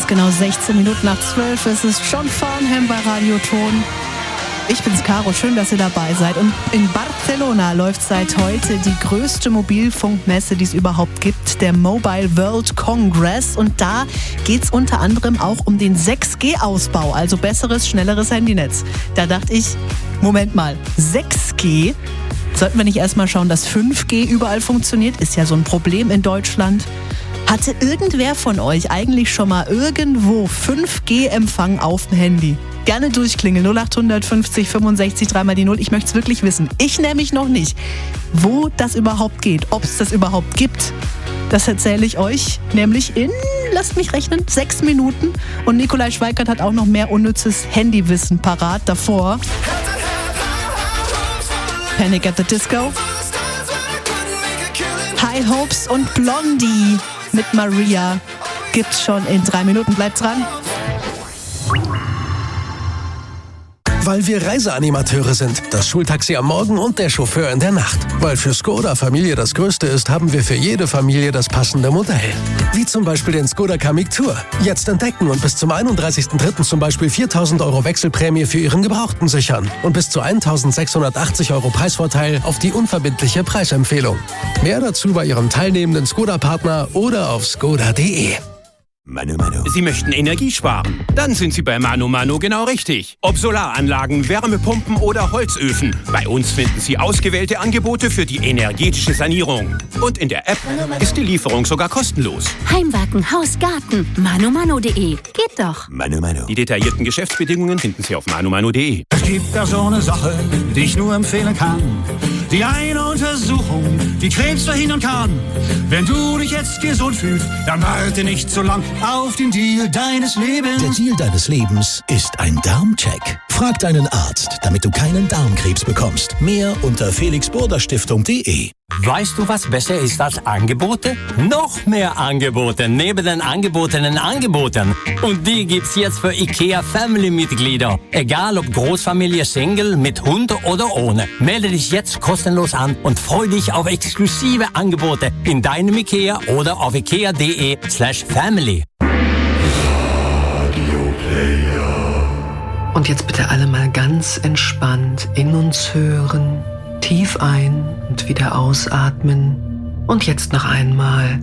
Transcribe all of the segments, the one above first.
ganz genau 16 Minuten nach 12. Es ist John Farnham bei Radioton. Ich bin's, Caro. Schön, dass ihr dabei seid. Und in Barcelona läuft seit heute die größte Mobilfunkmesse, die es überhaupt gibt, der Mobile World Congress. Und da geht's unter anderem auch um den 6G-Ausbau, also besseres, schnelleres Handynetz. Da dachte ich, Moment mal, 6G? Sollten wir nicht erstmal schauen, dass 5G überall funktioniert? Ist ja so ein Problem in Deutschland. Hatte irgendwer von euch eigentlich schon mal irgendwo 5G-Empfang auf dem Handy? Gerne durchklingeln, 0850 65 3 die 0. Ich möchte es wirklich wissen. Ich nämlich noch nicht. Wo das überhaupt geht, ob es das überhaupt gibt, das erzähle ich euch nämlich in, lasst mich rechnen, 6 Minuten. Und Nikolai Schweikert hat auch noch mehr unnützes Handywissen parat davor. Panic at the Disco, High Hopes und Blondie mit Maria gibt's schon in 3 Minuten. Bleibt dran. Weil wir Reiseanimateure sind, das Schultaxi am Morgen und der Chauffeur in der Nacht. Weil für Skoda Familie das Größte ist, haben wir für jede Familie das passende Modell. Wie zum Beispiel den Skoda Kamiq Tour. Jetzt entdecken und bis zum 31.03. zum Beispiel 4.000 € Wechselprämie für Ihren Gebrauchten sichern. Und bis zu 1.680 € Preisvorteil auf die unverbindliche Preisempfehlung. Mehr dazu bei Ihrem teilnehmenden Skoda-Partner oder auf skoda.de. Manu. Sie möchten Energie sparen? Dann sind Sie bei Manu genau richtig. Ob Solaranlagen, Wärmepumpen oder Holzöfen. Bei uns finden Sie ausgewählte Angebote für die energetische Sanierung. Und in der App ist die Lieferung sogar kostenlos. Heimwerken, Haus, Garten. Manu.de. Geht doch. Manu. Die detaillierten Geschäftsbedingungen finden Sie auf manu.de. Es gibt da so eine Sache, die ich nur empfehlen kann. Die eine Untersuchung, die Krebs verhindern kann. Wenn du dich jetzt gesund fühlst, dann warte nicht so lang auf den Deal deines Lebens. Der Deal deines Lebens ist ein Darmcheck. Frag deinen Arzt, damit du keinen Darmkrebs bekommst. Mehr unter felixburderstiftung.de. Weißt du, was besser ist als Angebote? Noch mehr Angebote neben den angebotenen Angeboten. Und die gibt's jetzt für IKEA Family-Mitglieder. Egal ob Großfamilie, Single, mit Hund oder ohne. Melde dich jetzt kostenlos an und freu dich auf exklusive Angebote in deinem IKEA oder auf ikea.de/family. Und jetzt bitte alle mal ganz entspannt in uns hören. Tief ein und wieder ausatmen. Und jetzt noch einmal.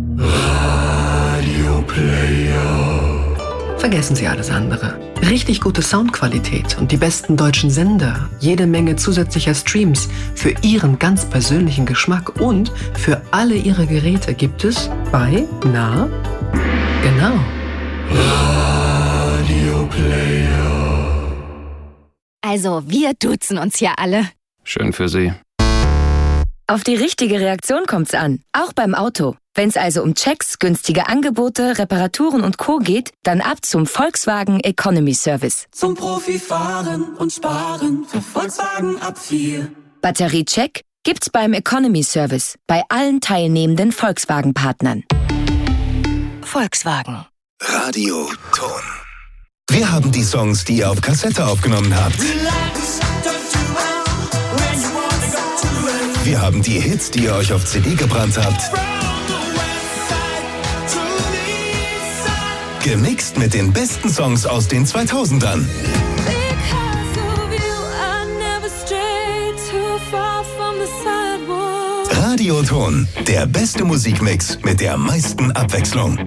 Radio Player. Vergessen Sie alles andere. Richtig gute Soundqualität und die besten deutschen Sender. Jede Menge zusätzlicher Streams für Ihren ganz persönlichen Geschmack und für alle Ihre Geräte gibt es bei, genau. Radio Player. Also, wir duzen uns ja alle. Schön für Sie. Auf die richtige Reaktion kommt's an, auch beim Auto. Wenn's also um Checks, günstige Angebote, Reparaturen und Co. geht, dann ab zum Volkswagen Economy Service. Zum Profifahren und Sparen für Volkswagen ab 4. Batteriecheck gibt's beim Economy Service bei allen teilnehmenden Volkswagen-Partnern. Volkswagen. Radioton. Wir haben die Songs, die ihr auf Kassette aufgenommen habt. Wir haben die Hits, die ihr euch auf CD gebrannt habt. Gemixt mit den besten Songs aus den 2000ern. Radioton, der beste Musikmix mit der meisten Abwechslung.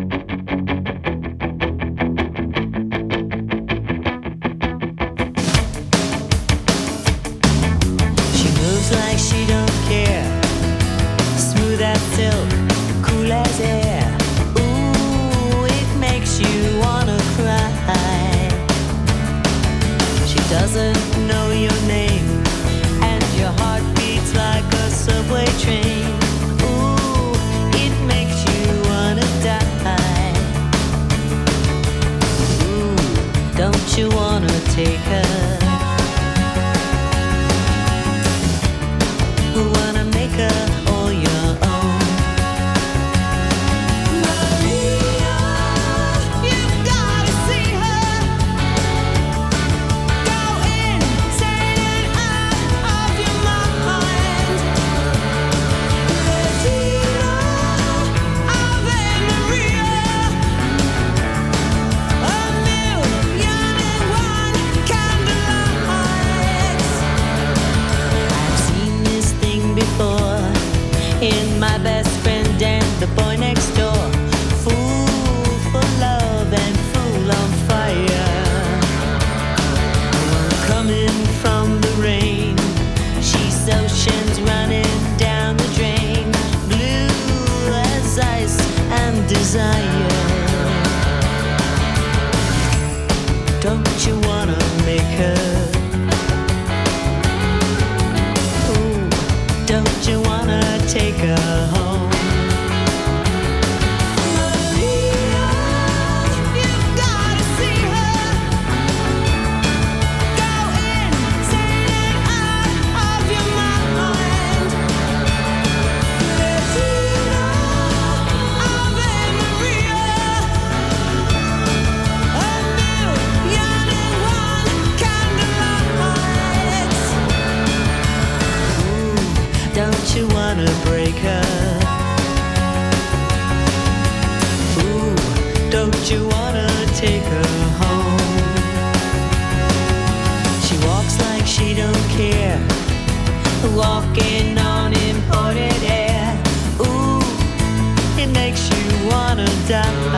Like she don't care, smooth as silk, cool as air. Ooh, it makes you wanna cry. She doesn't know your name, and your heart beats like a subway train. Ooh, it makes you wanna die. Ooh, don't you wanna take her? Who wanna make her all your own? Maria, you've gotta see her. Go insane best friend and the boy next door. Fool for love and fool on fire. Coming from the rain, she's oceans running down the drain. Blue as ice and desire. Don't you wanna make her? Ooh, don't you wanna take her home? Maria, you've gotta see her. Go insane and out of your mind. Latina, Ave Maria. Don't you wanna break her? Ooh, don't you wanna take her home? She walks like she don't care, walking on imported air. Ooh, it makes you wanna die.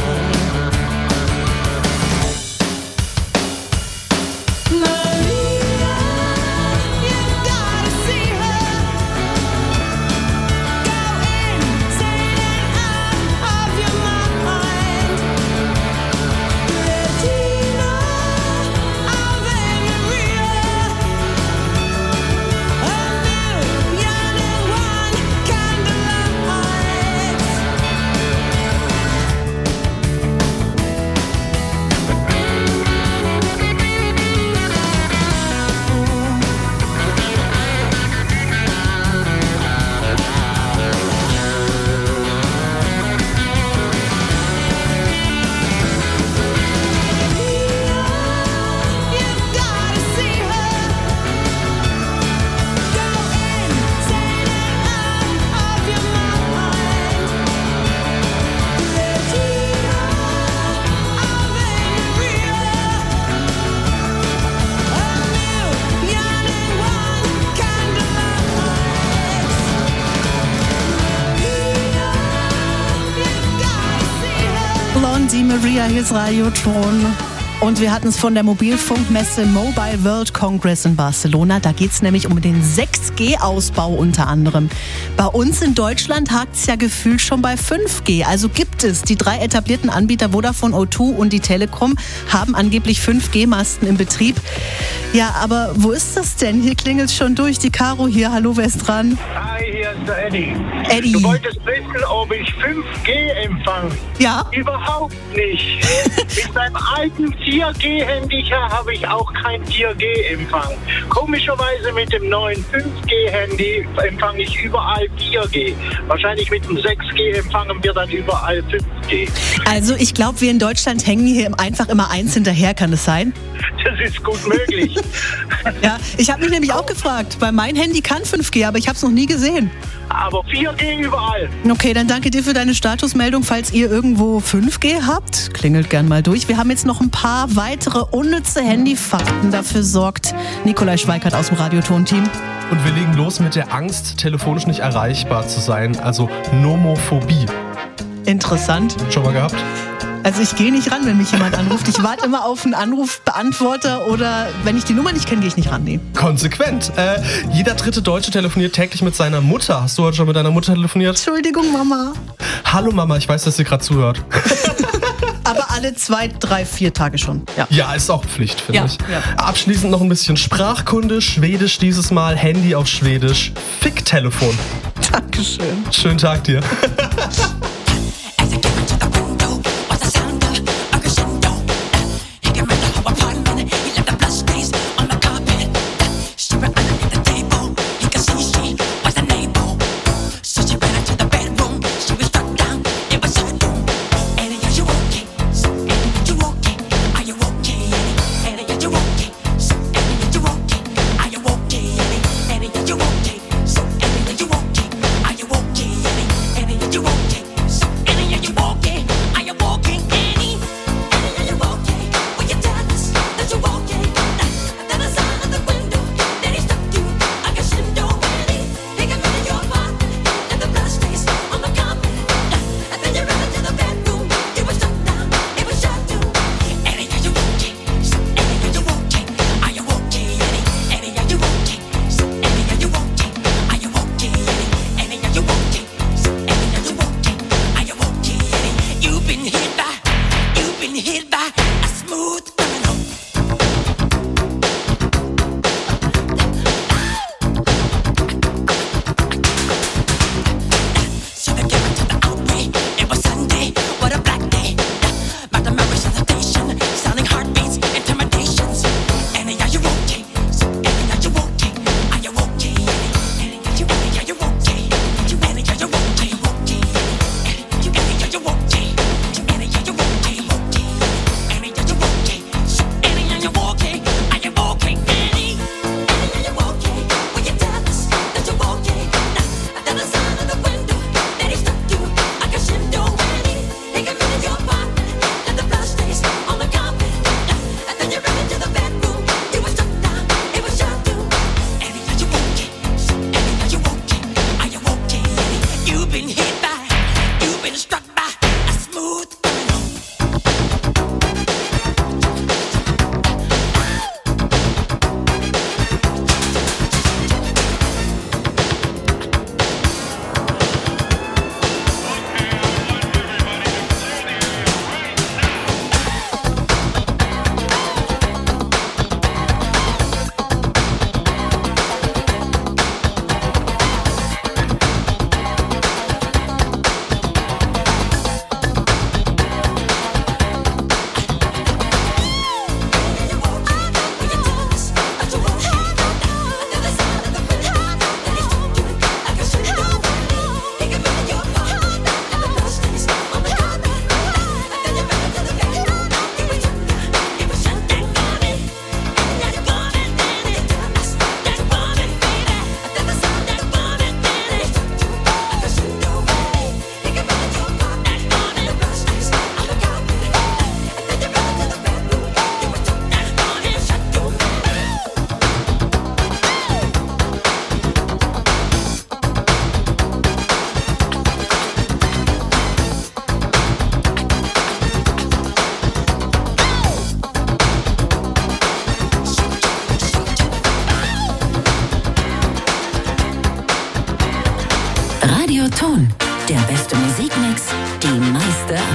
Blondie Maria, hier ist Radioton. Und wir hatten es von der Mobilfunkmesse Mobile World Congress in Barcelona. Da geht es nämlich um den 6G-Ausbau unter anderem. Bei uns in Deutschland hakt es ja gefühlt schon bei 5G. Also gibt es. Die 3 etablierten Anbieter Vodafone, O2 und die Telekom haben angeblich 5G-Masten im Betrieb. Ja, aber wo ist das denn? Hier klingelt es schon durch. Die Caro hier. Hallo, wer ist dran? Hi, hier ist der Eddie. Eddie. Du wolltest wissen, ob ich 5G empfange. Ja. Überhaupt nicht. Mit meinem alten 4G-Handy habe ich auch kein 4G-Empfang. Komischerweise mit dem neuen 5G-Handy empfange ich überall 4G. Wahrscheinlich mit dem 6G empfangen wir dann überall 5G. Also ich glaube, wir in Deutschland hängen hier einfach immer eins hinterher, kann es sein? Das ist gut möglich. Ja, ich habe mich nämlich auch gefragt, weil mein Handy kann 5G, aber ich habe es noch nie gesehen. Aber 4G überall. Okay, dann danke dir für deine Statusmeldung. Falls ihr irgendwo 5G habt, klingelt gern mal durch. Wir haben jetzt noch ein paar weitere unnütze Handyfakten. Dafür sorgt Nikolai Schweikart aus dem Radioton-Team. Und wir legen los mit der Angst, telefonisch nicht erreichbar zu sein, also Nomophobie. Interessant. Schon mal gehabt? Also ich gehe nicht ran, wenn mich jemand anruft. Ich warte immer auf einen Anrufbeantworter oder wenn ich die Nummer nicht kenne, gehe ich nicht ran. Nee. Konsequent. Jeder dritte Deutsche telefoniert täglich mit seiner Mutter. Hast du heute schon mit deiner Mutter telefoniert? Entschuldigung, Mama. Hallo Mama, ich weiß, dass sie gerade zuhört. Aber alle 2, 3, 4 Tage schon. Ja, ist auch Pflicht, finde ich. Ja. Abschließend noch ein bisschen Sprachkunde. Schwedisch dieses Mal, Handy auf Schwedisch. Ficktelefon. Dankeschön. Schönen Tag dir. You okay?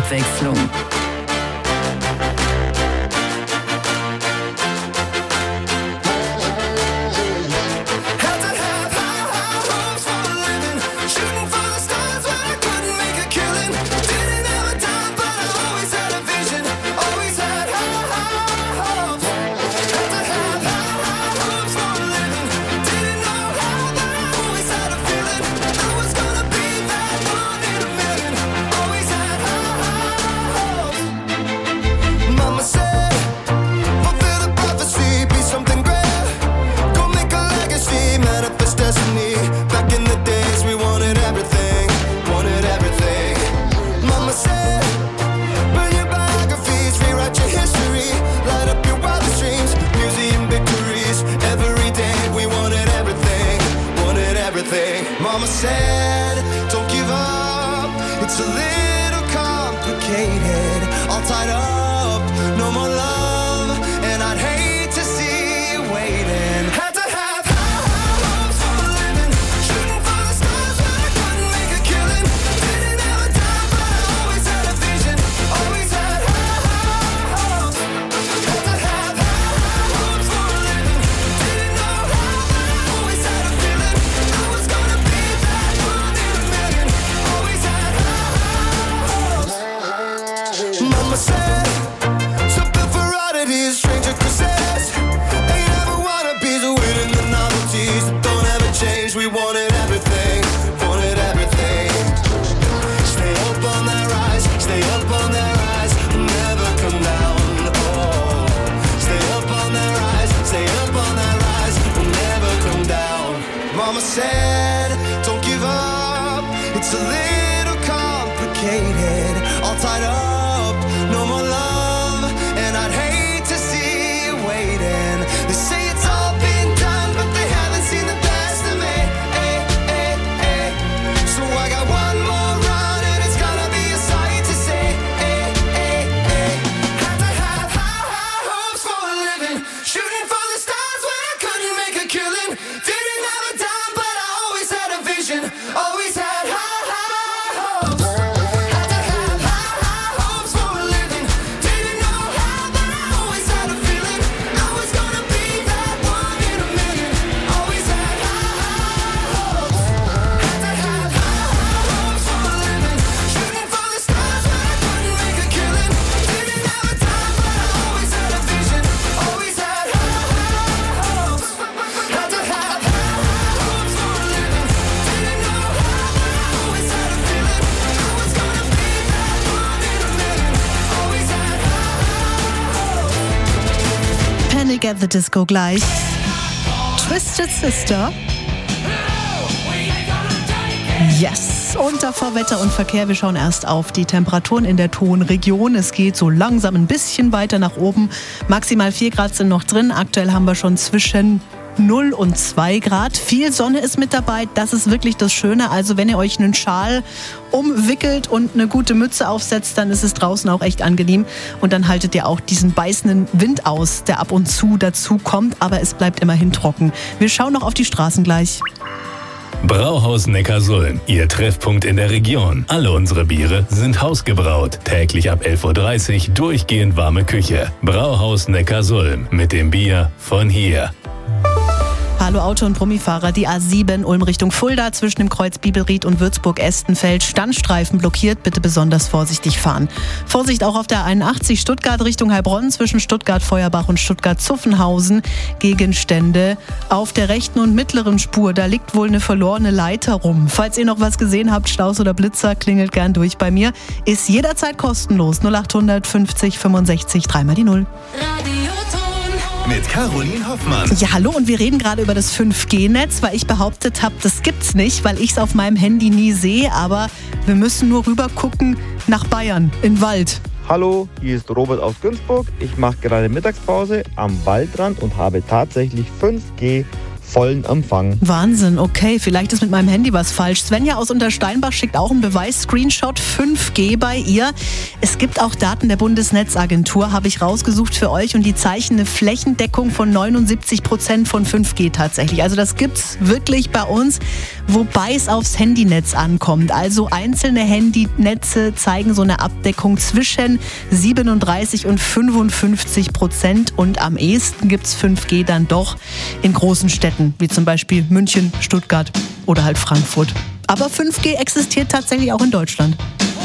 Abwechslung. Mama said, don't give up, it's a little complicated, all tied up, no more love, and I'd hate to see you waiting. Had to have high hopes for a living, shooting for the stars when I couldn't make a killing, didn't have a dime but I always had a vision, always had high hopes. Had to have high hopes for a living, didn't know how but I always had a feeling I was gonna be that one in a million, always had high hopes. Mama said, something for oddities, stranger kisses, ain't ever wannabes, waiting the novelties that don't ever change. We wanted everything, wanted everything. Stay up on that rise, stay up on that rise, never come down. Oh, stay up on that rise, stay up on that rise, never come down. Mama said, don't give up, it's a little complicated, all tied up, no more love, and I'd hate to see you waiting. They say it's all been done, but they haven't seen the best of me. So I got one more run, and it's gonna be a sight to see. Had to have high hopes for a living, shooting for the stars when I couldn't make a killing. Didn't have a dime, but I always had a vision, always had high hopes. Had to have high hopes for a living, didn't know how, but I always had a feeling I was gonna be that one in a million, always had high hopes. Had to have high hopes for a living, shooting for the stars when I couldn't make a killing. Didn't have a dime, but I always had a vision, always had high hopes. Had to have high hopes for a living, didn't know how, but I always had a feeling I was gonna be that one in a million, always had high hopes. Panic at the Disco gleich. Twisted Sister. Yes. Und davor Wetter und Verkehr. Wir schauen erst auf die Temperaturen in der Tonregion. Es geht so langsam ein bisschen weiter nach oben. Maximal 4 Grad sind noch drin. Aktuell haben wir schon zwischen 0 und 2 Grad. Viel Sonne ist mit dabei. Das ist wirklich das Schöne. Also wenn ihr euch einen Schal umwickelt und eine gute Mütze aufsetzt, dann ist es draußen auch echt angenehm. Und dann haltet ihr auch diesen beißenden Wind aus, der ab und zu dazu kommt. Aber es bleibt immerhin trocken. Wir schauen noch auf die Straßen gleich. Brauhaus Neckarsulm, Ihr Treffpunkt in der Region. Alle unsere Biere sind hausgebraut. Täglich ab 11.30 Uhr durchgehend warme Küche. Brauhaus Neckarsulm mit dem Bier von hier. Hallo Auto- und Brummifahrer, die A7 Ulm Richtung Fulda zwischen dem Kreuz Bibelried und Würzburg-Estenfeld. Standstreifen blockiert, bitte besonders vorsichtig fahren. Vorsicht auch auf der 81 Stuttgart Richtung Heilbronn zwischen Stuttgart-Feuerbach und Stuttgart-Zuffenhausen. Gegenstände auf der rechten und mittleren Spur, da liegt wohl eine verlorene Leiter rum. Falls ihr noch was gesehen habt, Staus oder Blitzer, klingelt gern durch bei mir. Ist jederzeit kostenlos. 0800 50 65 3 mal die 0. Mit Caroline Hoffmann. Ja, hallo, und wir reden gerade über das 5G-Netz, weil ich behauptet habe, das gibt's nicht, weil ich es auf meinem Handy nie sehe, aber wir müssen nur rüber gucken nach Bayern, in Wald. Hallo, hier ist Robert aus Günzburg. Ich mache gerade Mittagspause am Waldrand und habe tatsächlich 5G vollen Empfang. Wahnsinn, okay, vielleicht ist mit meinem Handy was falsch. Svenja aus Untersteinbach schickt auch einen Beweis-Screenshot, 5G bei ihr. Es gibt auch Daten der Bundesnetzagentur, habe ich rausgesucht für euch, und die zeichnen eine Flächendeckung von 79% von 5G tatsächlich. Also das gibt's wirklich bei uns, wobei es aufs Handynetz ankommt. Also einzelne Handynetze zeigen so eine Abdeckung zwischen 37 und 55% und am ehesten gibt's 5G dann doch in großen Städten, wie zum Beispiel München, Stuttgart oder halt Frankfurt. Aber 5G existiert tatsächlich auch in Deutschland.